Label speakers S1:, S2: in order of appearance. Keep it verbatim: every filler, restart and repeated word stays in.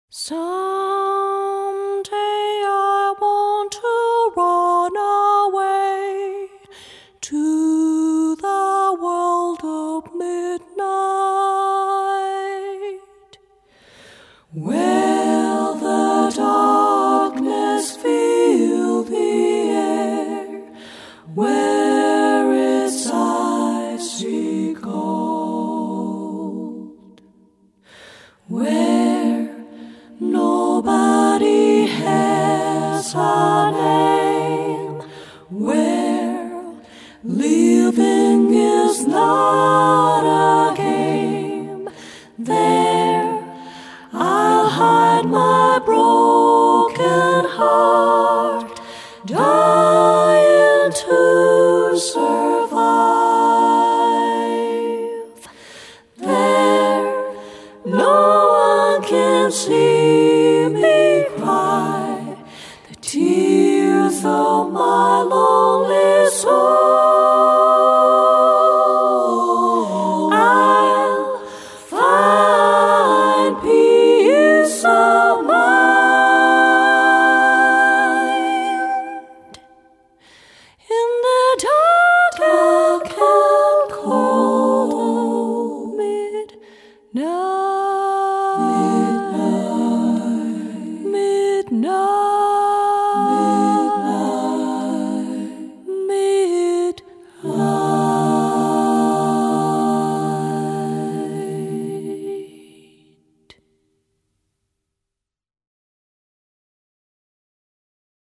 S1: Someday I want to run away to the world of midnight, where the darkness fills the air, where it's icy cold, where nobody has a name, where living is not a game. There I'll hide my broken heart, dying to survive. There no one can see